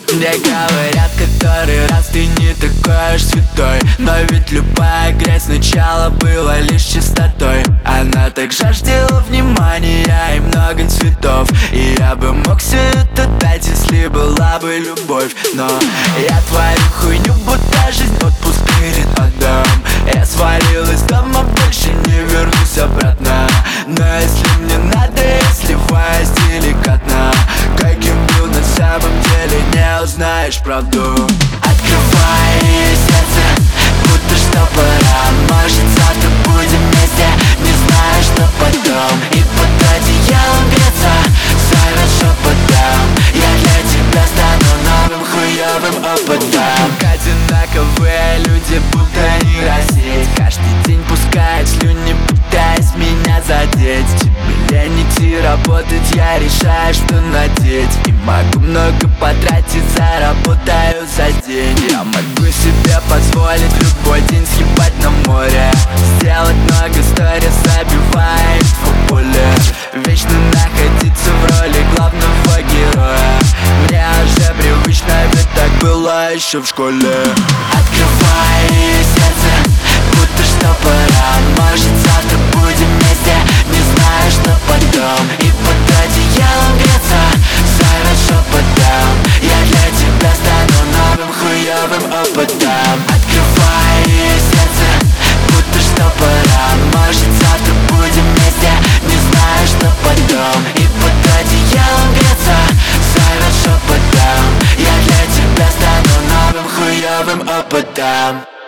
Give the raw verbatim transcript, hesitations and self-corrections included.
Мне говорят который раз ты не такой уж святой, но ведь любая грязь сначала была лишь чистотой. Она так жаждала внимания и много цветов, и я бы мог все это дать, если была бы любовь. Но я творю хуйню, будто жизнь отпуск перед адом. Я свалил из дома, больше не вернусь обратно. Но если мне надо, я сливаюсь деликатно. Каким был на самом деле, не узнаешь правду. Открывай сердце, будто что пора. Может завтра будем вместе, не знаю, что потом. И под одеялом греться, зовет шепотом. Я для тебя стану новым хуёвым опытом. Одинаковые люди, будто не рассеять. Каждый день пускают слюни, пытаясь меня задеть. Тебе лень идти работать, я решаю, что надеть. И могу много потратить, заработаю за день. Я могу себе позволить любой день съебать на море, сделать много сторис, забивая в поле. Вечно находиться в роли главного героя. Мне уже привычно, ведь так было еще в школе. Открывай сердце, будто что пора. Может завтра будем вместе, не знаю, что потом. И под одеялом греться, зовет шепотом. Я для тебя стану новым хуёвым опытом. Открывай сердце, будто что пора. Может завтра будем вместе, не знаю, что потом. И под одеялом греться, зовет шепотом. Я для тебя стану новым хуёвым опытом.